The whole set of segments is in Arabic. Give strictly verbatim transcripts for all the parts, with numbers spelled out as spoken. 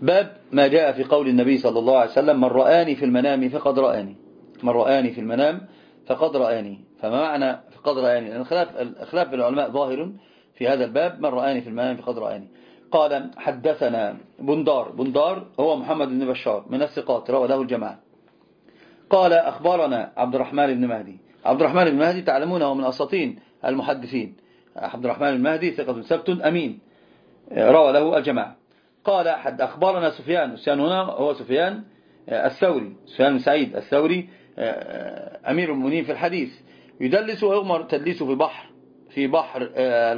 باب ما جاء في قول النبي صلى الله عليه وسلم: من رآني في المنام فقد رآني. من رآني في المنام فقد رآني. فما معنى فقد رآني؟ لأن الخلاف, الخلاف بالعلماء ظاهر في هذا الباب. من رآني في المنام فقد رآني. قال: حدثنا بندار. بندار هو محمد بن بشار من الثقات، روى له الجماعة. قال: أخبرنا عبد الرحمن بن مهدي. عبد الرحمن بن مهدي تعلمونه من أساطين المحدثين. عبد الرحمن بن مهدي ثقة ثبت أمين، روى له الجماعة. قال: حد أخبرنا سفيان. سفيان هنا هو سفيان الثوري، سفيان بن سعيد الثوري، أمير المؤمنين في الحديث، يدلس ويغمر تدليسه في بحر في بحر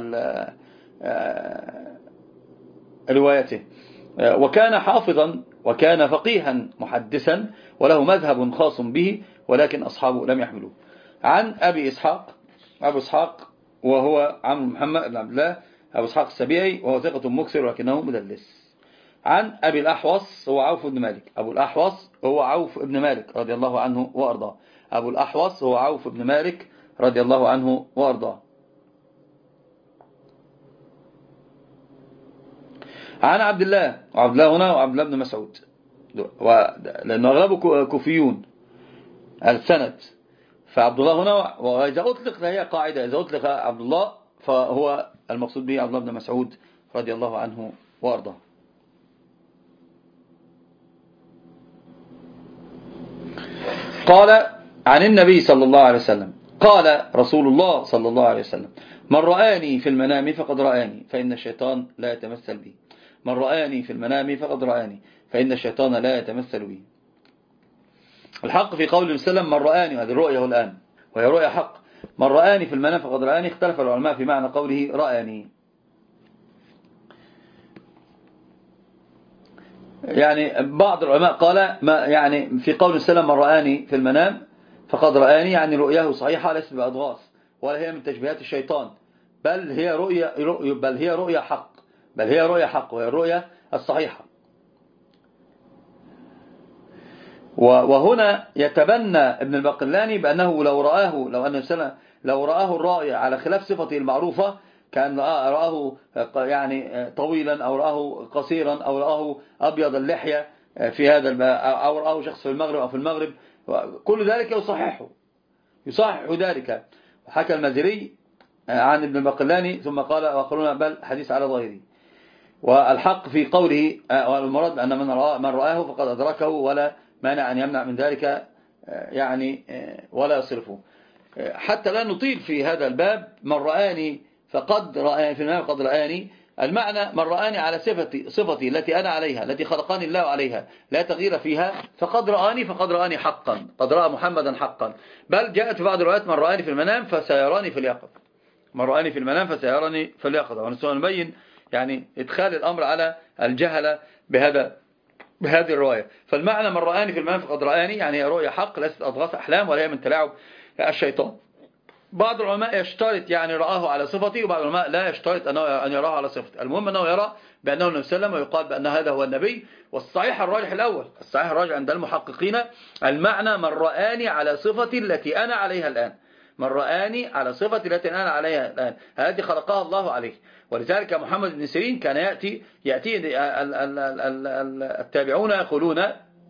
روايته. وكان حافظا وكان فقيها محدثا وله مذهب خاص به، ولكن أصحابه لم يحملوه. عن أبي إسحاق. أبو إسحاق وهو عم محمد بن عبد الله أبو إسحاق السبيعي، وهو ثقة مكثر ولكنه مدلس. عن أبي الأحوص هو عوف بن مالك. أبو الأحوص هو عوف بن مالك رضي الله عنه وأرضاه. أبو الأحوص هو عوف بن مالك رضي الله عنه وأرضاه. عن عبد الله. وعبد الله هنا وعبد الله بن مسعود، لأنه أغلبه كوفيون السند. فعبد الله هنا، وإذا أطلق هي قاعدة، إذا أطلق عبد الله فهو المقصود به عبد الله بن مسعود رضي الله عنه وأرضاه. قال: عن النبي صلى الله عليه وسلم قال رسول الله صلى الله عليه وسلم: من رآني في المنام فقد رآني فإن الشيطان لا يتمثل بي. من رآني في المنام فقد رآني فإن الشيطان لا يتمثل بي. الحق في قول وسلم: من رآني، وهذه الرؤية الآن وهي رؤية حق. من رآني في المنام فقد رآني. اختلف العلماء في معنى قوله رآني. يعني بعض العلماء قال ما يعني في قول وسلم: من رآني في المنام فقد رآني، يعني رؤياه صحيحة ليست بأضغاث ولا هي من تشبيهات الشيطان، بل هي رؤية بل هي رؤية حق بل هي رؤية حق وهي الرؤية الصحيحة. وهنا يتبنى ابن الباقلاني بأنه لو رآه لو أن السنة لو رآه الرأي على خلاف صفته المعروفة، كان رآه يعني طويلا أو رآه قصيرا أو رآه أبيض اللحية في هذا أو رآه شخص في المغرب أو في المغرب، كل ذلك يصححه يصحح ذلك. وحكى المازري عن ابن الباقلاني ثم قال وآخرون بل حديث على ظاهره. والحق في قوله والمراد أن من رآه, من رآه فقد أدركه، ولا مانع أن يمنع من ذلك يعني ولا يصرفه. حتى لا نطيل في هذا الباب. من رآني فقد رآني في المنام فقد رآني، المعنى من رآني على صفتي صفتي التي أنا عليها، التي خلقني الله عليها لا تغيير فيها، فقد رآني فقد رآني حقا، قد رأى محمدا حقا. بل جاءت في بعض الروايات: من رآني في المنام فسيراني في اليقظة. من رآني في المنام فسيراني في اليقظة. ونسوى نبين يعني إدخال الأمر على الجهلة بهذا بهذه الرواية. فالمعنى: من رآني في المنام فقد رآني، يعني رؤيا حق ليست أضغاث أحلام ولا هي من تلاعب الشيطان. بعض العلماء يشترط يعني رآه على صفتي، وبعض العلماء لا يشترط أن يراه على صفتي. المهم أنه يرى بأنه النبي صلى الله عليه وسلم، ويقال بأن هذا هو النبي. والصحيح الراجح الأول، الصحيح الراجح عند المحققين، المعنى: من رآني على صفتي التي أنا عليها الآن. من رآني على صفتي التي أنا عليها الآن، هذه خلقها الله عليه. ولذلك محمد بن سيرين كان يأتي يأتي التابعون يقولون: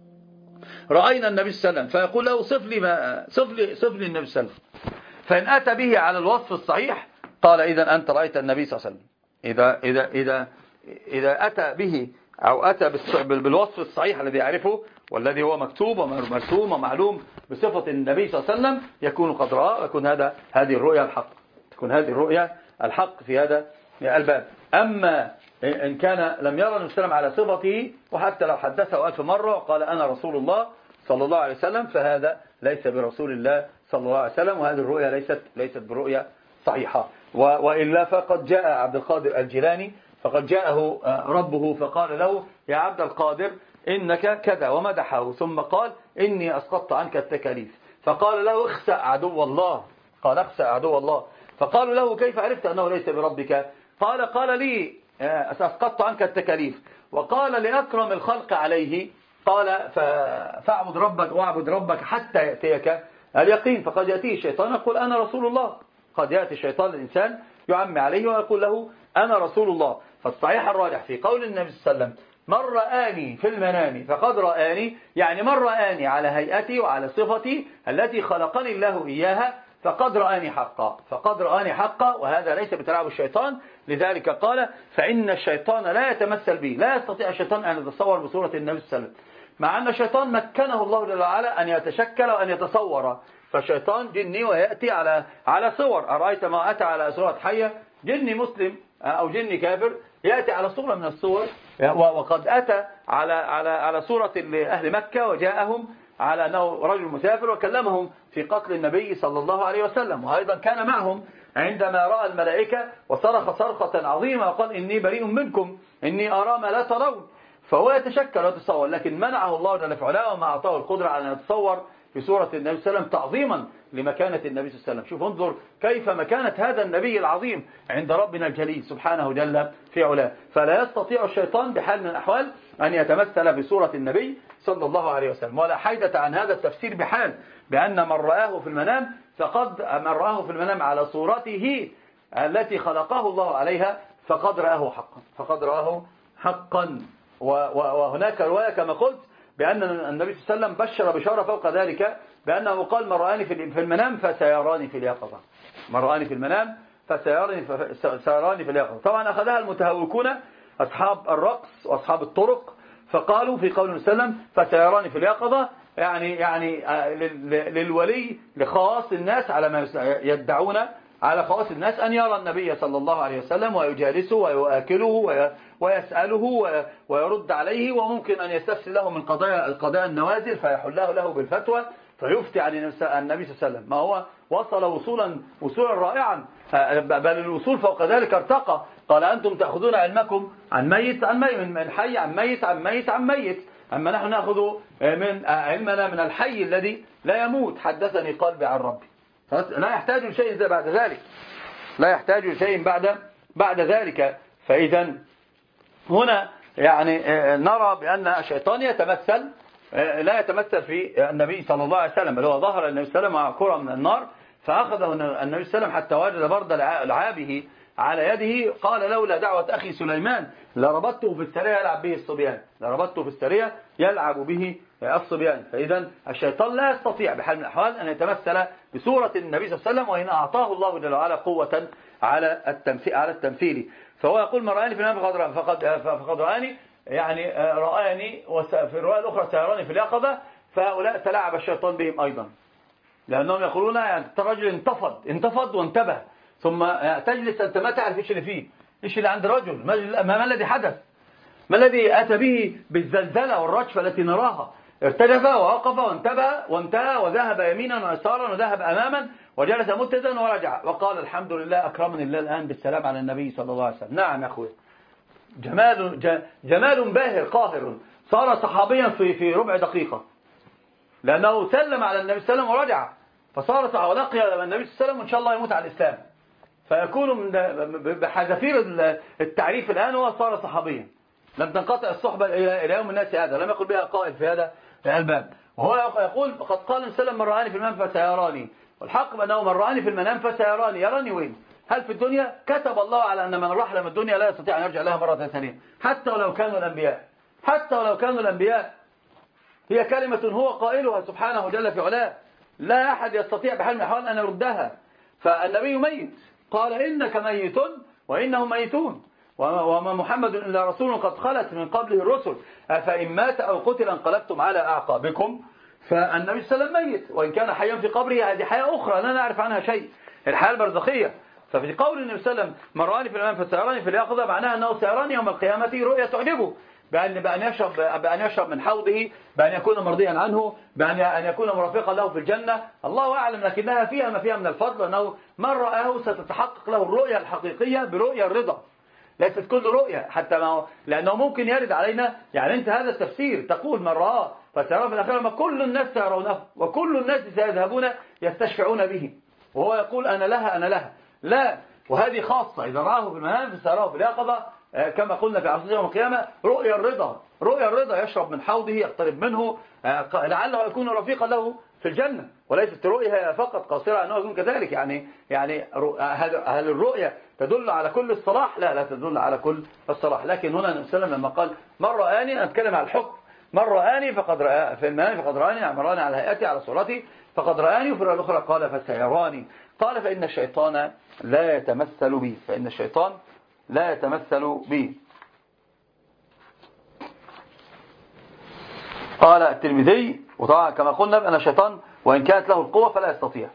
رأينا النبي صلى الله عليه وسلم، فيقول له: صف لي ما صف لي صف لي النبي صلى الله عليه وسلم. فإن أتى به على الوصف الصحيح قال: إذا أنت رأيت النبي صلى الله عليه وسلم. إذا إذا إذا إذا أتى به أو أتى بالوصف الصحيح الذي يعرفه والذي هو مكتوب ومرسوم ومعلوم بصفة النبي صلى الله عليه وسلم، يكون قد رأى، يكون هذا هذه الرؤيا الحق، تكون هذه الرؤيا الحق في هذا الباب. أما إن كان لم يرى النبي صلى الله عليه وسلم على صفته، وحتى لو حدثه ألف مرة وقال أنا رسول الله صلى الله عليه وسلم، فهذا ليس برسول الله صلى الله عليه وسلم، وهذه الرؤيا ليست ليست برؤيا صحيحة. وإلا فقد جاء عبد القادر الجيلاني، فقد جاءه ربه فقال له: يا عبد القادر إنك كذا، ومدحه، ثم قال: إني أسقطت عنك التكاليف. فقال له: اخسأ عدو الله. قال: اخسأ عدو الله. فقالوا له: كيف عرفت أنه ليس بربك؟ قال: قال لي: أسقطت عنك التكاليف. وقال لأكرم الخلق عليه: قال: فاعبد ربك واعبد ربك حتى يأتيك اليقين. فقد يأتيه الشيطان يقول: أنا رسول الله. قد يأتي الشيطان الإنسان يعمي عليه ويقول له: أنا رسول الله. فالصحيح الراجح في قول النبي صلى الله عليه وسلم: من رآني في المنام فقد رآني، يعني من رآني على هيئتي وعلى صفتي التي خلقني الله إياها فقد رآني حقا، فقد رآني حقا، وهذا ليس بتلاعب الشيطان. لذلك قال فإن الشيطان لا يتمثل بي، لا يستطيع الشيطان أن يتصور بصورة النبي صلى الله عليه وسلم، مع أن الشيطان مكنه الله جل وعلا أن يتشكل وأن يتصور. فالشيطان جني ويأتي على على صور، أرأيت ما أتى على صورة حية، جني مسلم أو جني كافر يأتي على صورة من الصور، وقد أتى على على على صورة أهل مكة وجاءهم على أنه رجل مسافر وكلمهم في قتل النبي صلى الله عليه وسلم، وأيضا كان معهم عندما رأى الملائكة وصرخ صرخة عظيمة وقال إني بريء منكم إني أرى ما لا ترون. فهو يتشكل ويتصور، لكن منعه الله جل وعلا وما أعطاه القدرة على أن يتصور في سورة النبي صلى الله عليه وسلم تعظيما لمكانة النبي صلى الله عليه وسلم. شوف انظر كيف مكانة هذا النبي العظيم عند ربنا الجليل سبحانه جل في علاه. فلا يستطيع الشيطان بحال من الأحوال أن يتمثل بصورة النبي صلى الله عليه وسلم، ولا حيدة عن هذا التفسير بحال، بأن من رآه في المنام فقد من رآه في المنام على صورته التي خلقه الله عليها فقد رآه حقا، فقد رآه حقا. وهناك رواية كما قلت بأن النبي صلى الله عليه وسلم بشر بشارة فوق ذلك بأنه قال من رآني في المنام فسيراني في اليقظة، من رآني في المنام فسيراني فسيراني في اليقظة. طبعا أخذها المتهوكون أصحاب الرقص وأصحاب الطرق، فقالوا في قول النبي صلى الله عليه وسلم فسيراني في اليقظة يعني يعني للولي لخواص الناس على ما يدعون على خواص الناس أن يرى النبي صلى الله عليه وسلم ويجالسه ويؤكله ويسأله ويرد عليه، وممكن أن يستفسر له من قضايا القضايا النوازل فيحله له بالفتوى فيفتي عن النبي صلى الله عليه وسلم. ما هو وصل وصولا وصولا رائعا، بل الوصول فوق ذلك ارتقى. قال أنتم تأخذون علمكم عن ميت عن ميت، من حي عن ميت عن ميت عن ميت، أما نحن نأخذ من علمنا من الحي الذي لا يموت. حدثني قلبي عن ربي، لا يحتاج لشيء بعد ذلك، لا يحتاج لشيء بعد بعد ذلك. فإذا هنا يعني نرى بأن الشيطان يتمثل لا يتمثل في النبي صلى الله عليه وسلم، بل هو ظهر النبي صلى الله عليه وسلم مع كرة من النار فأخذه النبي صلى الله عليه وسلم حتى وجد برد لعابه على يده، قال لولا دعوة أخي سليمان لربطته في السرية يلعب به الصبيان، لربطته في السرية يلعب به الصبيان. فإذا الشيطان لا يستطيع بحال من الأحوال أن يتمثل بصورة النبي صلى الله عليه وسلم، وإن أعطاه الله جل وعلا قوة على التمثيل على التمثيل. فهو يقول من رآني في المنام فقد فقد فقد رآني، يعني رآني، وفي الرواية الأخرى سيراني في اليقظة. فهؤلاء تلاعب الشيطان بهم أيضا، لأنهم يقولون يعني الرجل انتفض انتفض وانتبه، ثم تجلس أنت ما تعرف إيش اللي فيه، إيش اللي عند الرجل، ما, ما الذي حدث، ما الذي أتى به بالزلزلة والرجفة التي نراها. ارتجف ووقف وانتبه وانتهى وذهب يمينا ويسارا وذهب أماما وجلس متدا ورجع وقال الحمد لله أكرمني الله الآن بالسلام على النبي صلى الله عليه وسلم. نعم يا أخوي، جمال جمال باهر قاهر، صار صحابيا في في ربع دقيقة، لأنه سلم على النبي صلى الله عليه وسلم ورجع، فصار صحابي ولقي النبي صلى الله عليه وسلم وإن شاء الله يموت على الإسلام، فيكون بحذافير التعريف الآن هو صار صحابيا، لم تنقطع الصحبة إلى يوم الناس هذا، لم يقل بها قائل في هذا الباب. وهو يقول قد قال النبي من رآني في المنام فسيراني، والحق بأنه من رآني في المنام فسيراني، يراني وين؟ هل في الدنيا؟ كتب الله على أن من رحل من الدنيا لا يستطيع أن يرجع لها مرة ثانية، حتى ولو كانوا الأنبياء، حتى ولو كانوا الأنبياء. هي كلمة هو قائلها سبحانه جل في علاه، لا أحد يستطيع بحال من الأحوال أن يردها. فالنبي ميت، قال إنك ميت وإنهم ميتون وما محمد إلا رسول قد خلت من قبله الرسل فإن مات أو قتل انقلبتم على أعقابكم. فالنبي صلى الله عليه وسلم ميت، وإن كان حيا في قبره هذه حياة أخرى لا نعرف عنها شيء، الحياة البرزخية. ففي قول النبي صلى الله عليه وسلم من رآني في المنام فسيراني في اليقظة، معناها أنه سيراني يوم القيامة رؤية تعجبه، بأن بأن يشرب بأن يشرب من حوضه، بأن يكون مرضيا عنه، بأن أن يكون مرافقا له في الجنة، الله أعلم، لكنها فيها ما فيها من الفضل، أنه من رآه ستتحقق له الرؤية الحقيقية برؤية الرضا، ليست كل رؤية، حتى ما لأنه ممكن يرد علينا يعني أنت هذا التفسير تقول من رآه فسيراه في الآخرة، ما كل الناس سيرونه وكل الناس سيذهبون يستشفعون به، وهو يقول أنا لها أنا لها، لا، وهذه خاصة، إذا رآه في المنام فسيراه في اليقظة كما قلنا في عصر يوم القيامة رؤيا الرضا، رؤيا الرضا، يشرب من حوضه يقترب منه لعله يكون رفيقا له في الجنة، وليست الرؤية فقط قاصرة أنه يكون كذلك. يعني يعني هل الرؤية تدل على كل الصلاح؟ لا لا تدل على كل الصلاح. لكن هنا النبي صلى الله عليه وسلم لما قال من رآني، أنا أتكلم على الحكم، من رآني فقد رأى في المنام فقد رآني، يعني رآني على هيئتي على صورتي فقد رآني. وفي الأخرى قال فسيراني. قال فإن الشيطان لا يتمثل بي، فإن الشيطان لا يتمثل بي. قال الترمذي، وطبعا كما قلنا بأن الشيطان وإن كانت له القوة فلا يستطيع.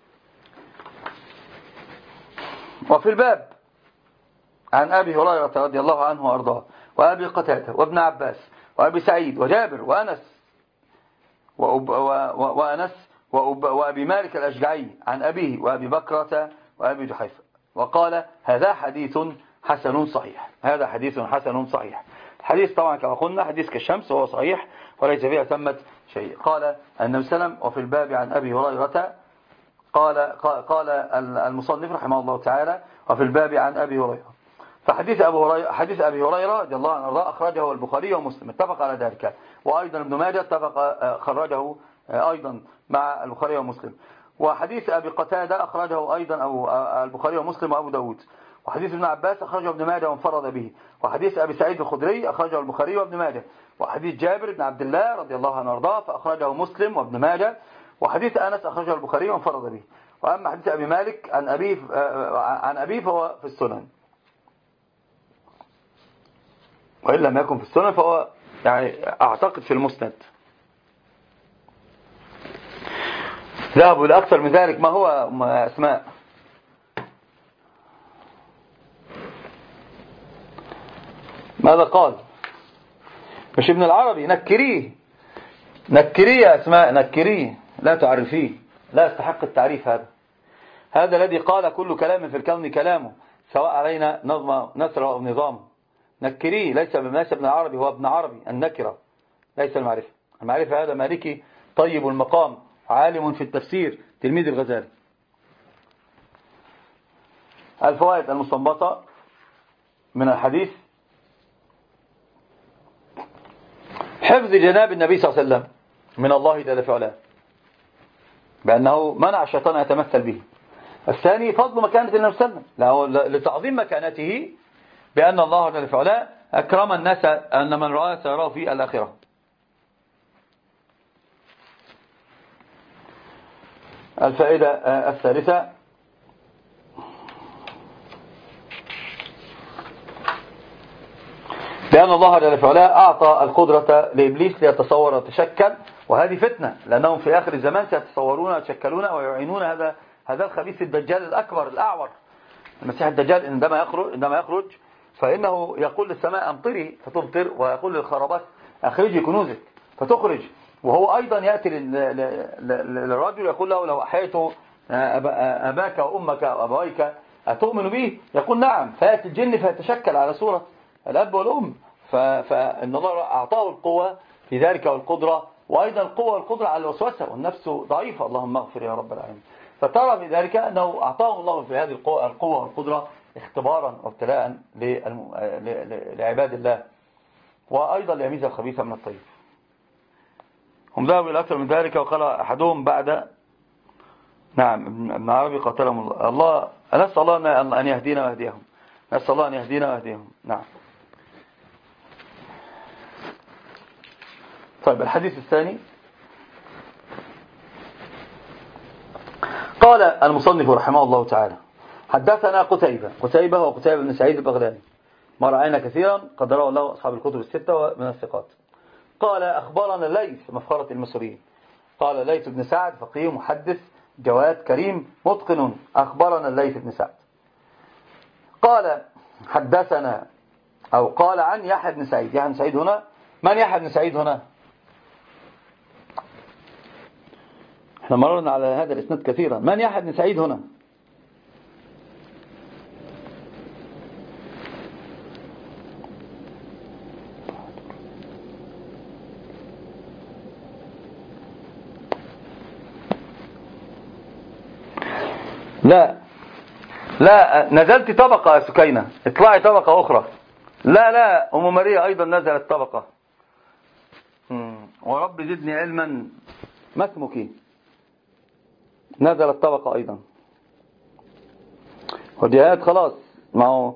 وفي الباب عن أبي هريرة رضي الله عنه وأرضاه، وأبي قتادة، وابن عباس، وأبي سعيد، وجابر، وأنس وأب وأنس وأب وأبي مالك الأشجعي عن أبيه وأبي بكرة وأبي جحيفة، وقال هذا حديث حسن صحيح. هذا حديث حسن صحيح. الحديث طبعا كما قلنا حديث كالشمس، وهو صحيح وليس فيها ثمة شيء. قال النبي صلى الله عليه وسلم وفي الباب عن أبي هريرة، قال قال المصنف رحمه الله تعالى وفي الباب عن أبي هريرة. فحديث أبي هريرة حديث أبي هريرة رضي الله عنه أخرجه البخاري ومسلم، اتفق على ذلك، وأيضا ابن ماجه اتفق خرجه أيضا مع البخاري ومسلم. وحديث أبي قتادة أخرجه أيضا أو البخاري ومسلم وأبو داود. وحديث ابن عباس أخرجه ابن ماجه وانفرد به. وحديث أبي سعيد الخدري أخرجه البخاري وابن ماجه. وحديث جابر بن عبد الله رضي الله عنه وارضاه فأخرجه مسلم وابن ماجه. وحديث أنس أخرجه البخاري وانفرد به. وأما حديث أبي مالك عن أبيه عن أبيه فهو في السنن، وإن لم يكن في السنن فهو يعني أعتقد في المسند. ذهبوا لأكثر من ذلك. ما هو أسماء؟ ماذا قال؟ مش ابن العربي، نكريه نكريه يا أسماء، نكريه، لا تعرفيه، لا يستحق التعريف. هذا هذا الذي قال كل كلام في الكون كلامه، سواء علينا نظم نثر أو نظام. نكريه، ليس بمناسب ابن العربي، هو ابن عربي، النكرة ليس المعرفة. المعرفة هذا مالكي طيب المقام، عالم في التفسير، تلميذ الغزالي. الفوائد المستنبطة من الحديث: حفظ جناب النبي صلى الله عليه وسلم من الله جل في علاه، بأنه منع الشيطان أن يتمثل به. الثاني فضل مكانة النبي صلى الله عليه وسلم، لتعظيم مكانته، بأن الله جل في علاه أكرم الناس أن من رأى سيراه في الآخرة. الفائدة الثالثة: بأن الله جل وعلا أعطى القدرة لإبليس ليتصور ويتشكل، وهذه فتنة، لأنهم في آخر الزمان سيتصورون ويتشكلون ويعينون هذا هذا الخبيث الدجال الأكبر الأعور. المسيح الدجال عندما يخرج عندما يخرج فإنه يقول للسماء أمطري فتمطر، ويقول للخرابات أخرجي كنوزك فتخرج. وهو أيضا يأتي للرجل يقول له: لو أحييت أباك وأمك وأبويك أتؤمن به؟ يقول: نعم. فيأتي الجن فيتشكل على صورة الأب والأم. فإن الله أعطاه القوة في ذلك والقدرة، وأيضا القوة والقدرة على الوسوسة، والنفس ضعيفة، اللهم اغفر يا رب العالمين. فترى في ذلك أنه أعطاه الله في هذه القوة والقدرة اختبارا وابتلاء لعباد الله، وأيضا ليميز الخبيث من الطيب. هم ذهبوا إلى أكثر من ذلك، وقال أحدهم بعد نعم ابن عربي قاتلهم الله الله نسأل الله أن يهدينا ويهديهم، نسأل الله أن يهدينا ويهديهم. نعم. طيب، الحديث الثاني: قال المصنف رحمه الله تعالى: حدثنا قتيبة قتيبة هو قتيبة بن سعيد البغلاني، ما رأينا كثيرا، قد رواه له أصحاب الكتب الستة من الثقات. قال: أخبرنا الليث مفخرة المصريين، قال ليث بن سعد فقيه محدث جواد كريم متقن، أخبرنا الليث بن سعد. قال: حدثنا أو قال عن يحيى بن سعيد. يحيى بن سعيد هنا من؟ يحيى بن سعيد هنا احنا مررنا على هذا الاسناد كثيرا. من يحيى بن سعيد هنا؟ لا لا نزلت طبقة يا سكينة، اطلعي طبقة أخرى. لا لا أم ماريا أيضا نزلت طبقة. ورب زدني علما. ما اسمك؟ نزل الطبقة أيضا. وجهاد خلاص، ما هو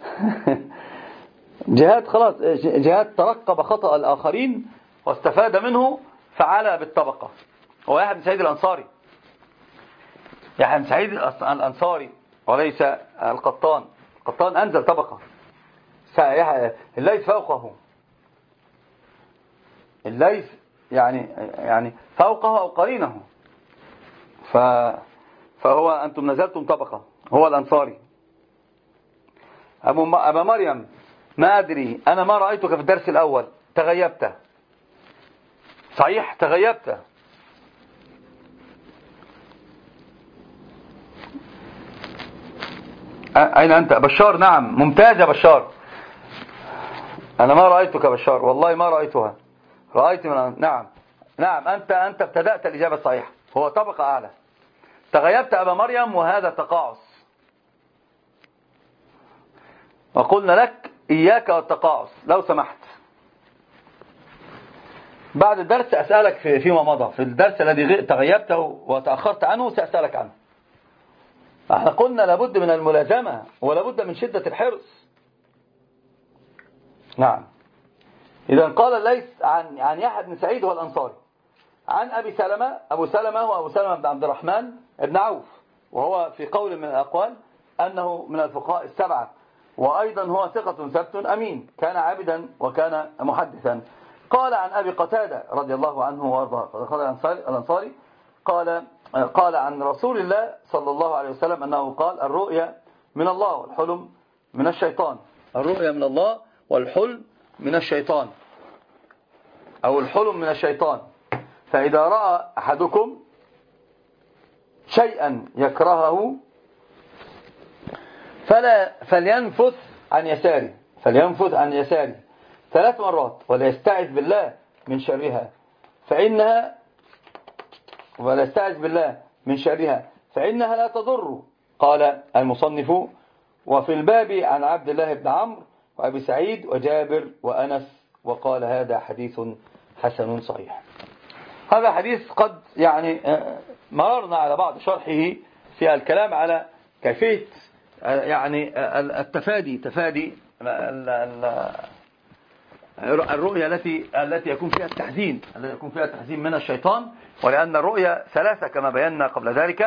جهاد خلاص، جهاد ترقب خطأ الآخرين واستفاد منه فعلى بالطبقة. هو يحيى بن سعيد الأنصاري، يحيى بن سعيد الأنصاري وليس القطان. القطان أنزل طبقة، الليث فوقه، الليث يعني يعني فوقه أو قرينه، ف فهو أنتم نزلتم طبقة. هو الأنصاري. أبو أبا مريم، ما أدري، أنا ما رأيتك في الدرس الأول، تغيبت. صحيح تغيبت. أين أنت؟ بشار، نعم، ممتاز يا بشار. أنا ما رأيتك بشار، والله ما رأيتها. رأيت من... نعم نعم أنت أنت ابتدأت الإجابة الصحيحة، هو طبقة أعلى. تغيبت أبا مريم، وهذا تقاعس. وقلنا لك إياك والتقاعس لو سمحت. بعد الدرس أسألك في فيما مضى، في الدرس الذي تغيبته وتأخرت عنه سأسألك عنه. احنا قلنا لابد من الملازمة ولابد من شدة الحرص. نعم. إذا قال ليس عن عن يحيى بن سعيد هو الأنصاري، عن أبي سلمة. أبو سلمة هو أبو سلمة بن عبد الرحمن بن عوف، وهو في قول من الأقوال أنه من الفقهاء السبعة، وأيضا هو ثقة ثبت أمين، كان عابدا وكان محدثا. قال عن أبي قتادة رضي الله عنه وارضاه، قال الأنصاري قال قال عن رسول الله صلى الله عليه وسلم أنه قال: الرؤيا من الله والحلم من الشيطان. الرؤيا من الله والحلم من الشيطان، أو الحلم من الشيطان. فإذا رأى أحدكم شيئا يكرهه فلا فلينفث عن يساره، فلينفث عن يساره ثلاث مرات، وليستعذ بالله من شرها فإنها وليستعذ بالله من شرها فإنها لا تضر. قال المصنف: وفي الباب عن عبد الله بن عمرو وأبي سعيد وجابر وأنس، وقال هذا حديث حسن صحيح. هذا حديث قد يعني مررنا على بعض شرحه في الكلام على كيفية يعني التفادي تفادي الرؤيا التي التي يكون فيها التحزين التي يكون فيها التحزين من الشيطان. ولأن الرؤيا ثلاثة كما بينا قبل ذلك: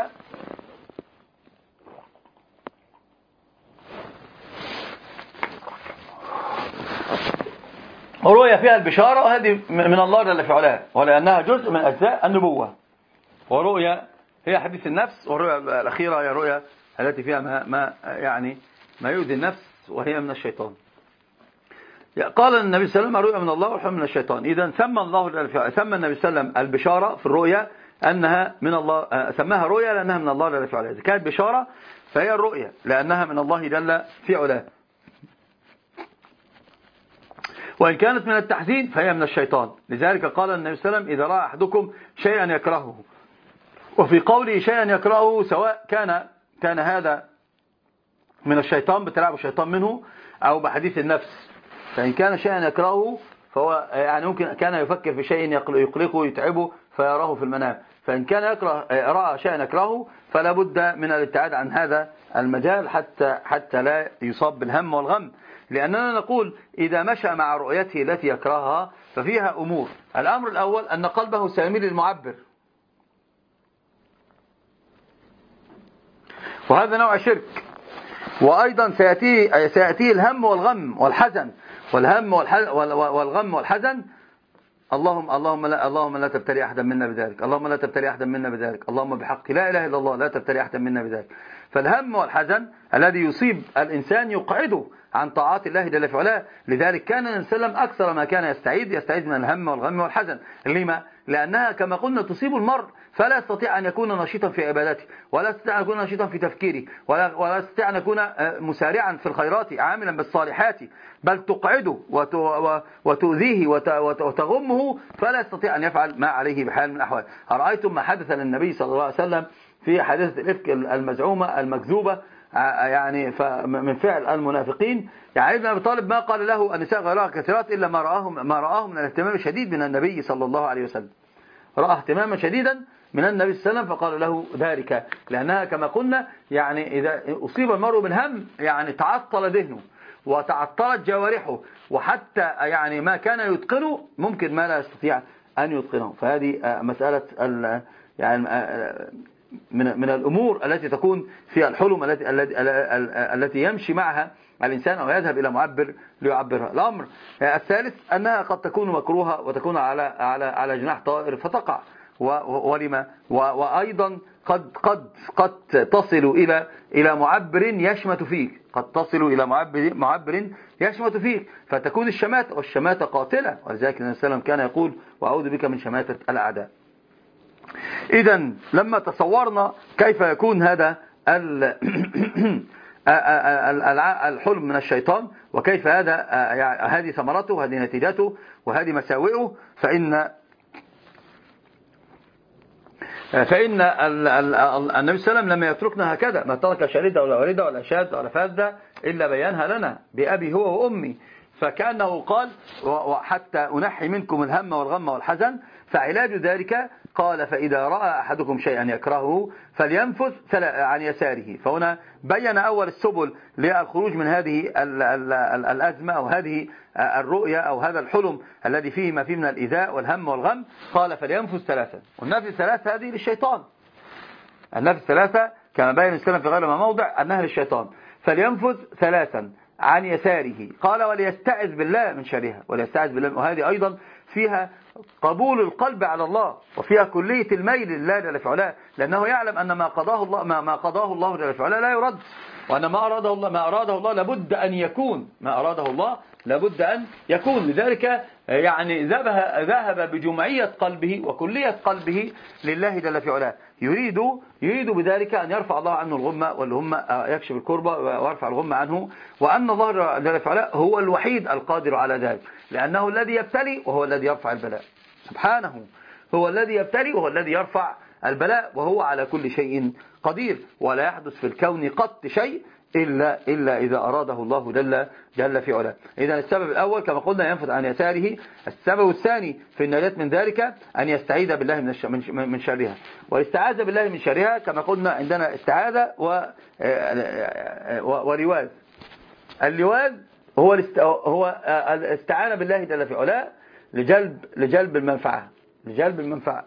ورؤيا فيها البشارة، وهذه من الله جل في علاه، ولأنها جزء من أجزاء النبوة. ورؤيا هي حديث النفس، والرؤيا الأخيرة هي الرؤيا التي فيها ما, ما يعني ما يؤذي النفس، وهي من الشيطان. قال النبي صلى الله عليه وسلم: الرؤيا من الله والحلم من الشيطان. إذا سمى الله سمى النبي صلى الله عليه وسلم البشارة في الرؤيا أنها من الله، سماها رؤيا لأنها من الله جل في علاه. إذا كانت بشارة فهي الرؤيا لأنها من الله جل في علاه. وإن كانت من التحزين فهي من الشيطان. لذلك قال النبي صلى الله عليه وسلم: إذا رأى أحدكم شيئا يكرهه. وفي قوله شيئا يكرهه سواء كان كان هذا من الشيطان بتلعب الشيطان منه، أو بحديث النفس. فإن كان شيئا يكرهه فهو يعني ممكن كان يفكر في شيء يقلقه يتعبه فيراه في المنام. فإن كان يكره رأى شيئا يكرهه فلا بد من الابتعاد عن هذا المجال حتى حتى لا يصاب بالهم والغم. لأننا نقول إذا مشى مع رؤيته التي يكرهها ففيها أمور. الأمر الأول أن قلبه سيميل للمعبر، وهذا نوع شرك. وأيضا سيأتيه سيأتيه الهم والغم والحزن، والهم والغم والحزن. اللهم اللهم لا اللهم لا تبتلي أحدا منا بذلك، اللهم لا تبتلي أحدا منا بذلك، اللهم بحق لا إله إلا الله لا تبتلي أحدا منا بذلك. فالهم والحزن الذي يصيب الإنسان يقعده عن طاعات الله جل في علاه. لذلك كان النبي صلى الله عليه وسلم أكثر ما كان يستعيد يستعيد من الهم والغم والحزن. لما؟ لأنها كما قلنا تصيب المرء فلا يستطيع أن يكون نشيطا في عبادته، ولا يستطيع أن يكون نشيطا في تفكيره، ولا, ولا يستطيع أن يكون مسارعا في الخيرات عاملا بالصالحات، بل تقعده وتؤذيه وتغمه فلا يستطيع أن يفعل ما عليه بحال من الأحوال. أرأيتم ما حدث للنبي صلى الله عليه وسلم في حادثة الإفك المزعومة المكذوبة يعني من فعل المنافقين؟ يعني ابن أبي طالب ما قال له النساء غيرها كثيرات إلا ما رآه ما رآه من الاهتمام الشديد من النبي صلى الله عليه وسلم. رأى اهتماما شديدا من النبي صلى الله عليه وسلم فقال له ذلك، لأنها كما قلنا يعني إذا أصيب المرء بالهم يعني تعطل ذهنه وتعطلت جوارحه، وحتى يعني ما كان يتقنه ممكن ما لا يستطيع أن يتقنه. فهذه مسألة يعني من من الأمور التي تكون في الحلم التي التي يمشي معها الإنسان أو يذهب إلى معبر ليعبرها. الأمر الثالث أنها قد تكون مكروهة وتكون على على على جناح طائر فتقع، ولما وأيضا قد قد قد تصل إلى إلى معبر يشمت فيك، قد تصل إلى معبر معبر يشمت فيك فتكون الشماتة، والشماتة قاتلة، ولذلك النبي صلى الله عليه وسلم كان يقول وأعوذ بك من شماتة الأعداء. إذن لما تصورنا كيف يكون هذا الحلم من الشيطان وكيف هذا هذه ثمرته وهذه نتيجته وهذه مساوئه، فإن فإن النبي صلى الله عليه وسلم لما يتركنا هكذا، ما ترك شريدة ولا وردة ولا شاذة ولا فاذة إلا بيانها لنا بأبي هو وأمي. فكأنه قال وحتى أنحي منكم الهم والغم والحزن، فعلاج ذلك قال فإذا رأى أحدكم شيئا يكرهه فلينفث عن يساره. فهنا بين أول السبل للخروج من هذه الأزمة أو هذه الرؤية أو هذا الحلم الذي فيه ما فيه من الإيذاء والهم والغم، قال فلينفث ثلاثا. والنفث الثلاثة هذه للشيطان، النفث الثلاثة كما بين السلام في غير ما موضع أنها للشيطان. فلينفث ثلاثا عن يساره، قال وليستعذ بالله من شرها، وليستعذ بالله. وهذه أيضا فيها قبول القلب على الله، وفيها كلية الميل لله جل في علاه، لأنه يعلم أن ما قضاه الله ما, ما قضاه الله جل في علاه لا يرد، وأن ما أراده الله ما أراده الله لابد أن يكون، ما أراده الله لابد أن يكون. لذلك يعني ذهب بجمعية قلبه وكلية قلبه لله جل في علاه، يريد يريد بذلك أن يرفع الله عنه الغمة والهم، يكشف الكربة ويرفع الغمة عنه، وأن الله جل في علاه هو الوحيد القادر على ذلك، لأنه الذي يبتلي وهو الذي يرفع البلاء سبحانه، هو الذي يبتلي وهو الذي يرفع البلاء، وهو على كل شيء قدير، ولا يحدث في الكون قط شيء إلا, إلا إذا أراده الله جل, جل في علاه. إذن السبب الأول كما قلنا ينفذ عن يساره. السبب الثاني في النجاة من ذلك أن يستعيذ بالله من, من شرها. والاستعاذة بالله من شرها كما قلنا عندنا استعاذة ورواذ. اللواذ هو هو الاستعانة بالله جل في علاه لجلب لجلب المنفعة لجلب المنفعة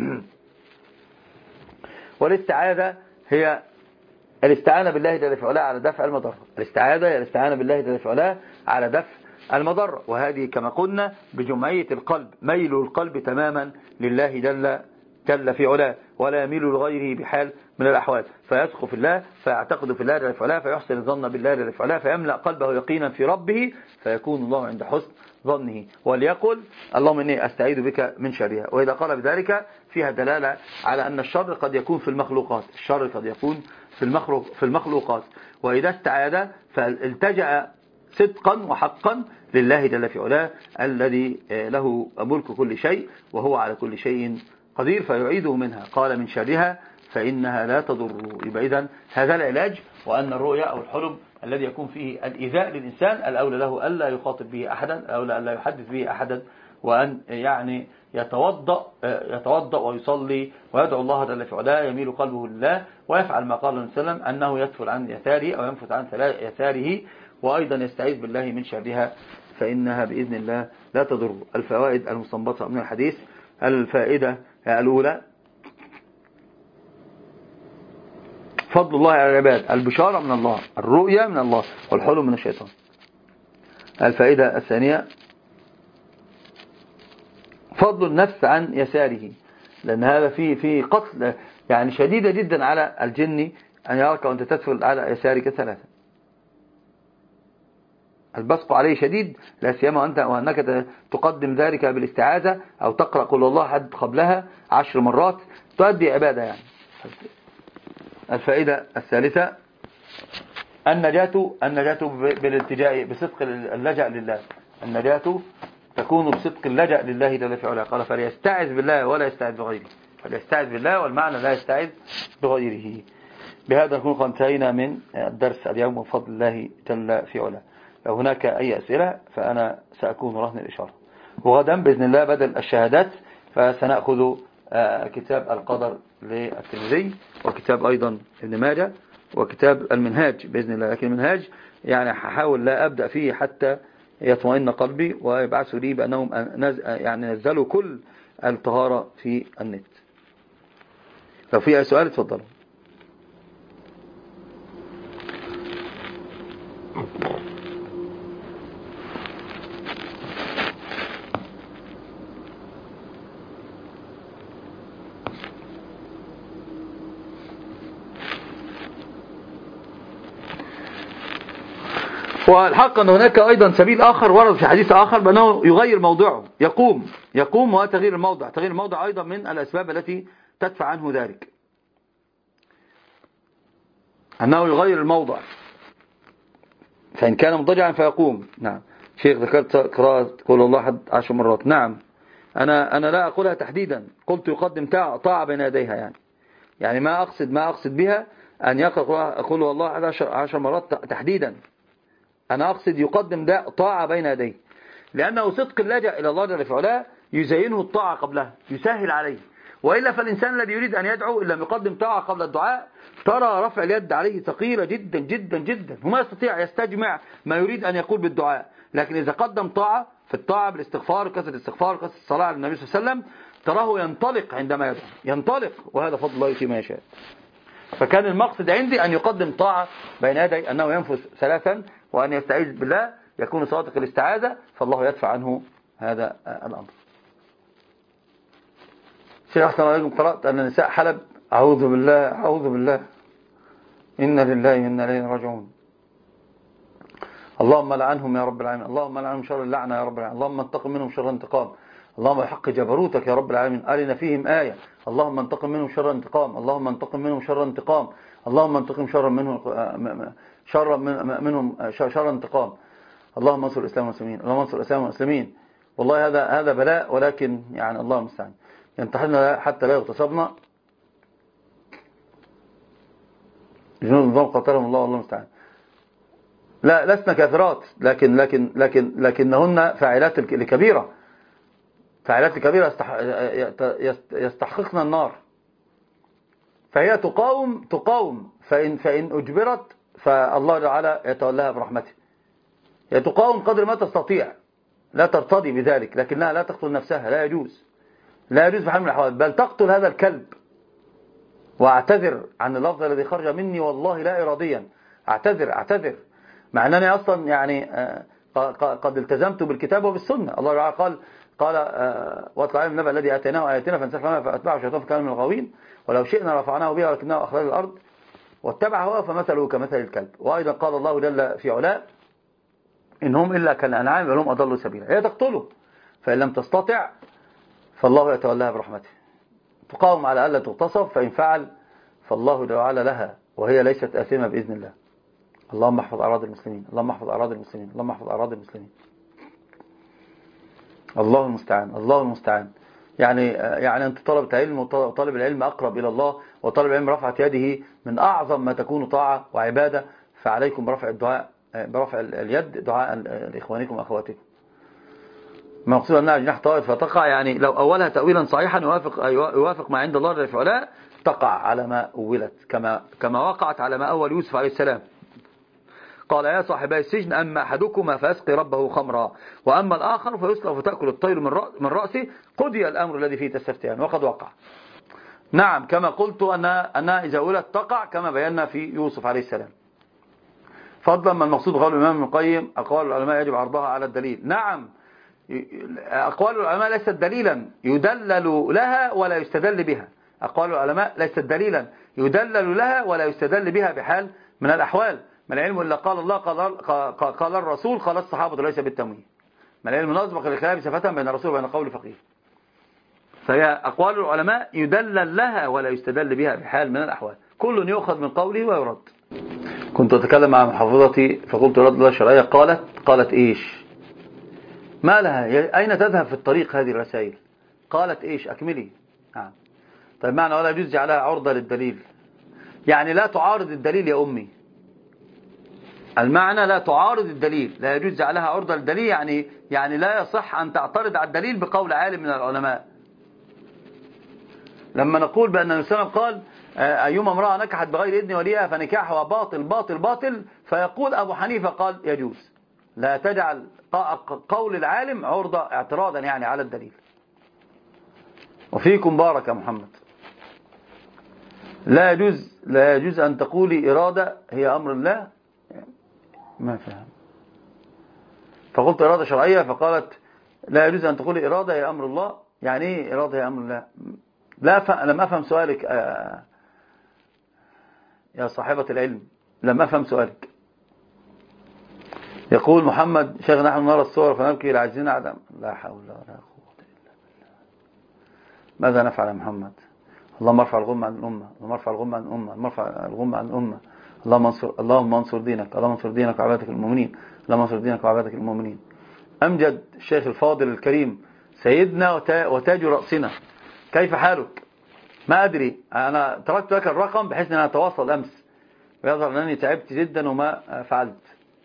والاستعاذة هي الاستعانة بالله جل في علاه على دفع المضر. الاستعاذة هي الاستعانة بالله جل في علاه على دفع المضر، وهذه كما قلنا بجمعية القلب، ميل القلب تماما لله جل جل في علاه، ولا يميل لغيره بحال من الأحوال، فيثق في الله، فيعتقد في الله جل في علاه، فيحسن الظن بالله جل في علاه، فيملأ قلبه يقينا في ربه، فيكون الله عند حسن ظنه. وليقل اللهم إني أستعيذ بك من شرها. وإذا قال بذلك فيها دلالة على أن الشر قد يكون في المخلوقات، الشر قد يكون في المخلوق في المخلوقات. وإذا استعاذ فالتجأ صدقا وحقا لله جل في علاه الذي له ملك كل شيء وهو على كل شيء قدير، فيعيده منها. قال من شرها فإنها لا تضر. يبقى إذن هذا العلاج، وأن الرؤيا أو الحلم الذي يكون فيه الإيذاء للإنسان الأولى له ألا يخاطب به أحدا، الأولى ألا يحدث به أحدا، وأن يعني يتوضأ يتوضأ ويصلي ويدعو الله جل في علاه، يميل قلبه لله، ويفعل ما قال النبي صلى الله عليه وسلم أنه يدفل عن يساره أو ينفث عن يساره، وأيضا يستعيذ بالله من شرها فإنها بإذن الله لا تضر. الفوائد المستنبطة من الحديث: الفائدة الأولى فضل الله على العباد، البشارة من الله، الرؤيا من الله، والحلم من الشيطان. الفائدة الثانية فضل النفس عن يساره، لأن هذا فيه في قتل يعني شديدة جدا على الجن أن يراك وأنت تدفل على يسارك ثلاثة. البصق عليه شديد، لا سيما وأنت وأنك تقدم ذلك بالاستعاذة أو تقرأ قل الله حد قبلها عشر مرات، تؤدي عبادة يعني. الفائدة الثالثة النجاة النجاة بالالتجاء بصدق اللجأ لله. النجاة تكون بصدق اللجأ لله جل في علاه. قال فليستعذ بالله ولا يستعذ بغيره، فليستعذ بالله والمعنى لا يستعذ بغيره. بهذا نكون قد انتهينا من الدرس اليوم بفضل الله جل في علاه. لو هناك أي أسئلة فأنا سأكون رهن الإشارة. وغدا بإذن الله بدل الشهادات فسنأخذ كتاب القدر للترمذي، وكتاب أيضا ابن ماجه، وكتاب المنهاج بإذن الله. لكن المنهاج يعني هحاول لا أبدأ فيه حتى يطمئن قلبي، ويبعثوا لي بأنهم يعني نزلوا كل الطهارة في النت. لو في أي سؤال اتفضلوا. والحق أن هناك أيضا سبيل آخر ورد في حديث آخر بأنه يغير موضعه، يقوم يقوم وتغيير الموضع. تغيير الموضع أيضا من الأسباب التي تدفع عنه ذلك، أنه يغير الموضع، فإن كان مضطجعا فيقوم. نعم شيخ، ذكرت قراءة قول الله حد عشر مرات. نعم أنا أنا لا أقولها تحديدا، قلت يقدم طاعة بين يديها، يعني يعني ما أقصد ما أقصد بها أن يقرأ قول الله عشر, عشر مرات تحديدا، أنا أقصد يقدم ده طاعة بين يديه، لأنه صدق اللجأ إلى الله جل في علاه يزينه الطاعة قبلها، يسهل عليه. وإلا فالإنسان الذي يريد أن يدعو إن لم يقدم طاعة قبل الدعاء ترى رفع اليد عليه ثقيلة جدا جدا جدا، وما يستطيع يستجمع ما يريد أن يقول بالدعاء. لكن إذا قدم طاعة، في الطاعة بالاستغفار، كثرة الاستغفار، كثرة الصلاة على النبي صلى الله عليه وسلم، تراه ينطلق عندما يدعو، ينطلق، وهذا فضل الله يؤتيه ما يشاء. فكان المقصد عندي أن يقدم طاعة بين يدي، أنه ينفس ثلاثا، وأن يستعيذ بالله، يكون صادق الاستعاذة، فالله يدفع عنه هذا الأمر. شيخ أحسن عليكم، قرأت أن نساء حلب، أعوذ بالله أعوذ بالله إنا لله وإنا إليه راجعون، اللهم لعنهم يا رب العالمين، اللهم لعنهم شر اللعنة يا رب العالمين، اللهم انتقم منهم شر انتقام، اللهم بحق جبروتك يا رب العالمين أرنا فيهم آية، اللهم انتقم منهم شر انتقام، اللهم انتقم منهم شر انتقام، اللهم انتقم شر منهم شر منهم شر انتقام، اللهم انصر الإسلام والمسلمين، اللهم انصر الإسلام والمسلمين. والله هذا هذا بلاء، ولكن يعني الله المستعان، ينتحرنا حتى لا يغتصبنا جنود النظام قاتلهم الله والله المستعان. لا لسنا كافرات، لكن لكن لكن لكنهن فاعلات لكبيرة، فاعلات كبيرة يستحققن النار، فهي تقاوم تقاوم فإن فإن أجبرت فالله تعالى يتولاها برحمته. هي تقاوم قدر ما تستطيع، لا ترتضي بذلك، لكنها لا تقتل نفسها، لا يجوز، لا يجوز بحال من الأحوال، بل تقتل هذا الكلب. وأعتذر عن اللفظ الذي خرج مني والله لا إراديا، أعتذر أعتذر مع أنني أصلا يعني قد التزمت بالكتاب وبالسنة. الله تعالى قال قال واتل عليهم النبأ الذي آتيناه آياتنا فانسلخ منها فأتبعه الشيطان فكان من الغاوين ولو شئنا رفعناه بها ولكنه أخلد الأرض واتبع هواه فمثله كمثل الكلب. وأيضا قال الله جل في علاه إنهم إلا كالأنعام ولهم أضلوا سبيلا. هي تقتله، فإن لم تستطع فالله يتولاها برحمته. تقاوم على ألا تغتصب، فإن فعل فالله تعالى لها وهي ليست آثمة بإذن الله. اللهم احفظ أراضي المسلمين، اللهم احفظ أراضي المسلمين، اللهم احفظ أراضي المسلمين. الله المستعان، الله المستعان. يعني يعني أنت طلبة علم، وطالب العلم أقرب إلى الله، وطالب العلم رفعت يده من أعظم ما تكون طاعة وعبادة، فعليكم برفع الدعاء، برفع اليد دعاء لإخوانكم وأخواتكم. مقصود أنها أجنحة طائر فتقع، يعني لو أولها تأويلا صحيحا يوافق يوافق ما عند الله جل في علاه تقع على ما أولت، كما كما وقعت على ما أول يوسف عليه السلام. قال يا صاحبي السجن أما أحدكما فيسقي ربه خمرا وأما الآخر فيسلخ فتأكل الطير من رأسه قضي الأمر الذي فيه تستفتيان، وقد وقع. نعم كما قلت أنها, أنها إذا أولت تقع كما بينا في يوسف عليه السلام. فضلا ما المقصود قال الإمام ابن القيم أقوال العلماء يجب عرضها على الدليل. نعم أقوال العلماء ليست دليلا يدلل لها ولا يستدل بها، أقوال العلماء ليست دليلا يدلل لها ولا يستدل بها بحال من الأحوال. ما العلم إلا قال الله قال, قال الرسول قال الصحابة ليس بالتمويه. ما العلم نسبق للخلاف صفة بين الرسول وبين قول فقيه. فهي أقوال العلماء يدلل لها ولا يستدل بها بحال من الأحوال، كل يؤخذ من قوله ويرد. كنت أتكلم مع محافظتي فقلت رد الله الشرعية، قالت قالت إيش ما لها، أين تذهب في الطريق هذه الرسائل؟ قالت إيش أكملي. نعم طيب معنى ولا يجوز عليها عرضة للدليل، يعني لا تعارض الدليل يا أمي. المعنى لا تعارض الدليل، لا يجوز عليها عرضة للدليل، يعني يعني لا يصح أن تعترض على الدليل بقول عالم من العلماء. لما نقول بأن النبي صلى الله عليه وسلم قال أيما امرأة نكحت بغير إذن وليها فنكاحها باطل باطل باطل، فيقول أبو حنيفة قال يجوز. لا تجعل قول العالم عرضة اعتراضا يعني على الدليل. وفيكم بارك يا محمد. لا يجوز لا يجوز أن تقولي إرادة هي أمر الله. ما فهم. فقلت إرادة شرعية، فقالت لا يجوز أن تقولي إرادة هي أمر الله. يعني إيه إرادة هي أمر الله؟ لا ف... لم أفهم سؤالك آه... يا صاحبة العلم، لم أفهم سؤالك. يقول محمد شيخ نحن نرى الصور فنبكي العاجزين عدم. لا حول ولا قوة إلا بالله. ماذا نفعل يا محمد؟ اللهم ارفع الغم عن الأمة، اللهم ارفع الغم عن الأمة، اللهم ارفع الغم عن الأمة، اللهم انصر اللهم انصر دينك، اللهم انصر دينك وعبادك المؤمنين، اللهم انصر دينك وعبادك المؤمنين. أمجد الشيخ الفاضل الكريم سيدنا وتاج رأسنا، كيف حالك؟ ما أدري، أنا تركت لك الرقم بحيث أن أتواصل أمس، ويظهر أنني تعبت جدا وما فعلت.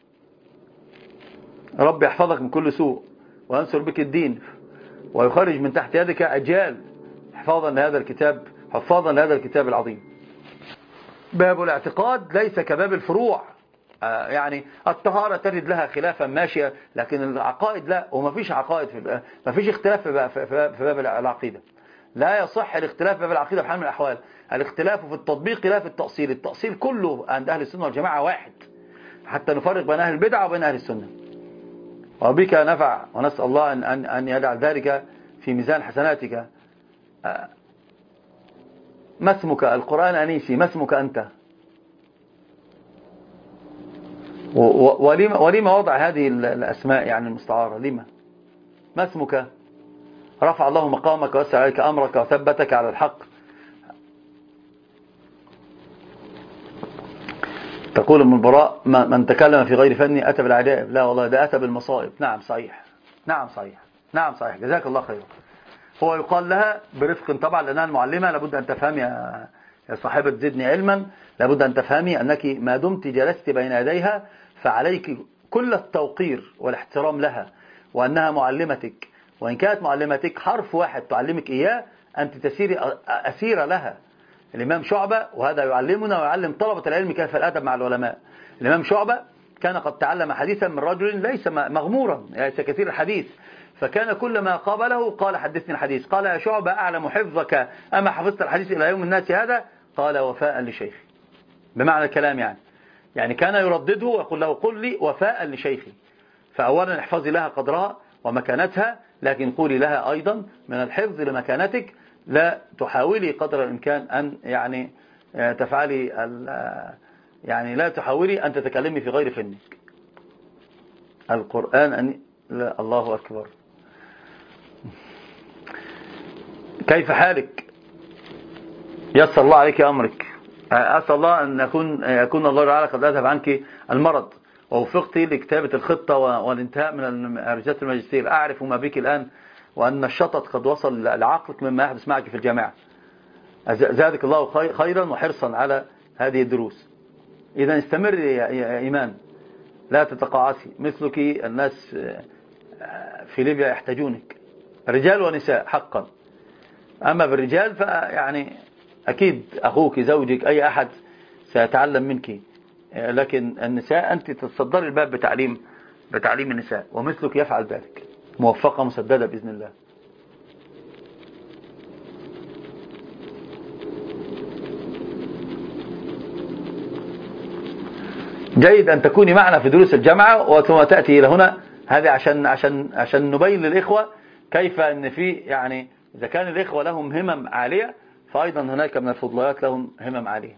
رب يحفظك من كل سوء وينصر بك الدين ويخرج من تحت يدك أجيال حفاظا لهذا الكتاب، حفاظا لهذا الكتاب العظيم. باب الاعتقاد ليس كباب الفروع، آه يعني الطهارة تجد لها خلافا ماشية، لكن العقائد لا، وما فيش عقائد في ما فيش اختلاف في في باب العقيدة. لا يصح الاختلاف في باب العقيدة بحال من الأحوال. الاختلاف في التطبيق لا في التأصيل. التأصيل كله عند أهل السنة والجماعة واحد، حتى نفرق بين أهل البدعة وبين أهل السنة. وبك نفع، ونسأل الله أن, أن, أن يجعل ذلك في ميزان حسناتك. ما اسمك؟ القرآن أنيسي، ما اسمك أنت؟ ولما, ولما وضع هذه الأسماء يعني المستعارة؟ لما؟ ما اسمك؟ رفع الله مقامك ووسع عليك أمرك وثبتك على الحق. تقول ابن البراء من تكلم في غير فني أتى بالعجائب. لا والله، ده أتى بالمصائب. نعم صحيح، نعم صحيح، نعم صحيح، جزاك الله خير. هو يقال لها برفق طبعا لأنها المعلمة. لابد أن تفهمي يا صاحبة زدني علما، لابد أن تفهمي أنك ما دمت جلست بين يديها فعليك كل التوقير والاحترام لها، وأنها معلمتك، وإن كانت معلمتك حرف واحد تعلمك إياه أنت تسيري أسيرة لها. الإمام شعبة، وهذا يعلمنا ويعلم طلبة العلم كيف الأدب مع العلماء، الإمام شعبة كان قد تعلم حديثا من رجل ليس مغمورا، ليس كثير الحديث، فكان كلما قابله قال حدثني الحديث. قال يا شعبة أعلم حفظك أما حفظت الحديث إلى يوم الناس هذا؟ قال وفاء لشيخي، بمعنى الكلام يعني يعني كان يردده ويقول له قل لي وفاء لشيخي. فأولا احفظي لها قدرها ومكانتها، لكن قولي لها أيضا من الحفظ لمكانتك لا تحاولي قدر الإمكان أن يعني تفعلي يعني لا تحاولي أن تتكلمي في غير فنك. القرآن أن لا. الله أكبر. كيف حالك؟ يسر الله عليك أمرك. أسأل الله أن يكون يكون الله تعالى قد أذهب عنك المرض ووفقت لكتابة الخطة والانتهاء من رسالة الماجستير. أعرف ما بك الآن وأن الشطط قد وصل لعقلك مما يحدث معك في الجامعة. زادك الله خيرا وحرصا على هذه الدروس. إذا استمر يا إيمان، لا تتقاعسي، مثلك الناس في ليبيا يحتاجونك، رجال ونساء حقا. أما بالرجال فيعني أكيد أخوك زوجك أي أحد سيتعلم منك، لكن النساء أنت تتصدر الباب بتعليم بتعليم النساء، ومثلك يفعل ذلك. موفقة مسددة بإذن الله. جيد أن تكوني معنا في دروس الجامعة وثم تأتي إلى هنا. هذه عشان عشان عشان نبين للإخوة كيف أن في يعني إذا كان الإخوة لهم همم عالية فأيضا هناك من الفضليات لهم همم عالية.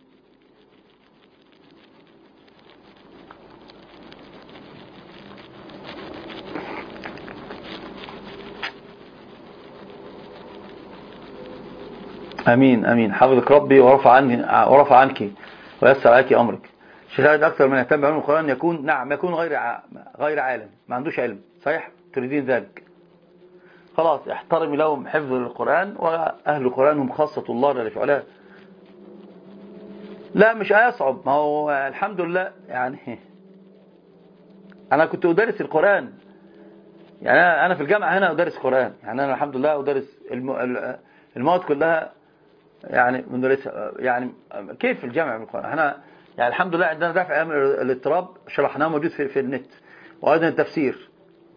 أمين أمين. حفظك ربي ورفع عني ورفع عنك ويسر عليك أمرك. شهاد أكثر من يهتم بعلم القرآن يكون نعم يكون غير غير عالم، ما عندوش علم. صحيح تريدين ذلك، خلاص احترمي لهم حفظ القرآن، وأهل القرآن هم خاصة الله لا لفعلها. لا مش هيصعب، ما هو الحمد لله يعني أنا كنت أدرس القرآن، يعني أنا في الجامعة هنا أدرس قرآن، يعني أنا الحمد لله أدرس المواد كلها يعني من ليس يعني كيف الجمع بالقرآن؟ احنا يعني الحمد لله عندنا دافع أيام الاضطراب شرحناه موجود في في النت، وأيضا التفسير.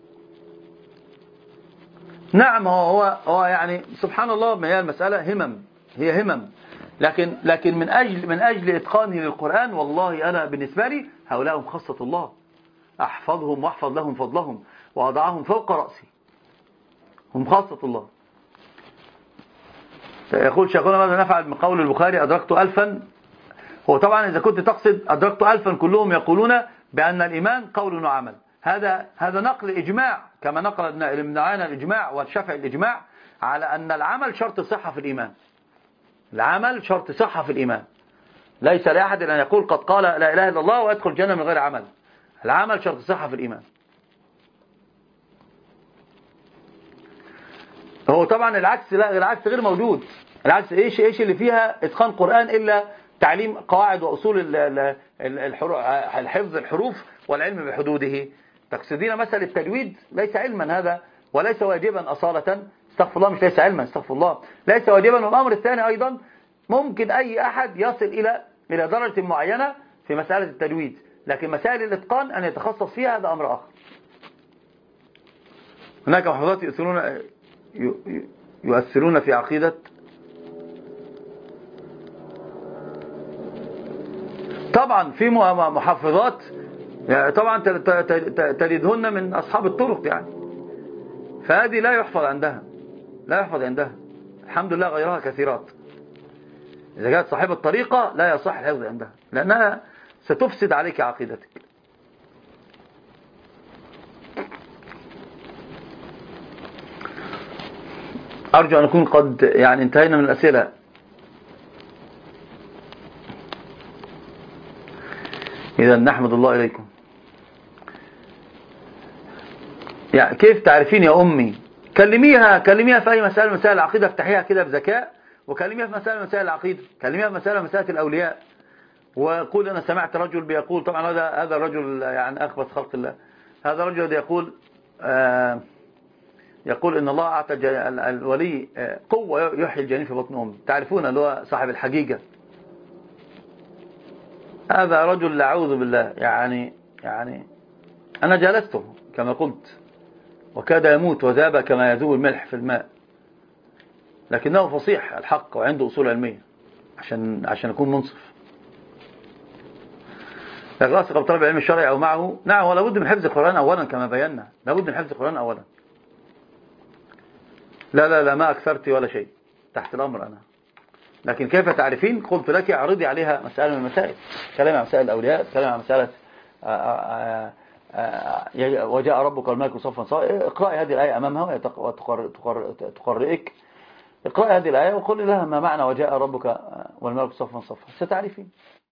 نعم هو هو هو يعني سبحان الله، ما هي المسألة همم، هي همم، لكن لكن من أجل من أجل إتقاني للقرآن والله أنا بالنسبة لي هؤلاء هم خاصة الله، أحفظهم وأحفظ لهم فضلهم وأضعهم فوق رأسي، هم خاصة الله. يقول شيخنا ماذا نفعل من قول البخاري أدركت ألفا؟ هو طبعا إذا كنت تقصد أدركت ألفا كلهم يقولون بأن الإيمان قول وعمل، هذا هذا نقل إجماع، كما نقل ابن عيينة الإجماع والشافعي الإجماع على أن العمل شرط صحة في الإيمان. العمل شرط صحة في الإيمان، ليس لأحد أن يقول قد قال لا إله إلا الله ويدخل الجنة من غير عمل. العمل شرط صحة في الإيمان. هو طبعا العكس، لا العكس غير موجود. العكس ايش ايش اللي فيها اتقان قرآن الا تعليم قواعد واصول الحفظ الحروف والعلم بحدوده. تقصدين مثل التجويد ليس علما هذا وليس واجبا أصالة، استغفر الله، مش ليس علما، استغفر الله، ليس واجبا. والامر الثاني ايضا ممكن اي احد يصل الى الى درجة معينة في مسألة التجويد، لكن مسائل الاتقان ان يتخصص فيها هذا امر اخر. هناك محفوظات يؤثرون يؤثرون في عقيدة طبعا في محفظات طبعا تجدهن من أصحاب الطرق يعني، فهذه لا يحفظ عندها، لا يحفظ عندها الحمد لله، غيرها كثيرات. إذا كانت صاحبة الطريقة لا يصح الحفظ عندها لأنها ستفسد عليك عقيدتك. أرجو أن نكون قد يعني انتهينا من الأسئلة. إذا نحمد الله إليكم. يعني كيف تعرفين يا أمي؟ كلميها كلميها في أي مسألة مسائل العقيدة، افتحيها كده بذكاء وكلميها في مسألة مسائل العقيدة، كلميها في مسألة مسائل الأولياء، وقول أنا سمعت رجل بيقول، طبعا هذا هذا الرجل يعني أخبث خلق الله، هذا الرجل يقول آه يقول إن الله أعطى الولي قوة يحيي الجنين في بطن أمه. تعرفون اللي هو صاحب الحقيقة، هذا رجل أعوذ بالله يعني يعني أنا جلسته كما قلت وكاد يموت وذاب كما يذوب الملح في الماء، لكنه فصيح الحق وعنده أصول علمية عشان عشان يكون منصف. الإخلاص قبل طلب العلم الشرعي أو معه، نعم ولا بد من حفظ القرآن أولا كما بينا، لا بد من حفظ القرآن أولا. لا لا لا ما أكثرت ولا شيء، تحت الأمر أنا. لكن كيف تعرفين؟ قلت لك اعرضي عليها مسألة من المسائل، كلام عن مسائل الأولياء، كلام عن مسألة آآ آآ وجاء ربك والملك صفا صفا، اقرأي هذه الآية أمامها وتقرئك، اقرأي هذه الآية وقل لها ما معنى وجاء ربك والملك صفا صفا، ستعرفين.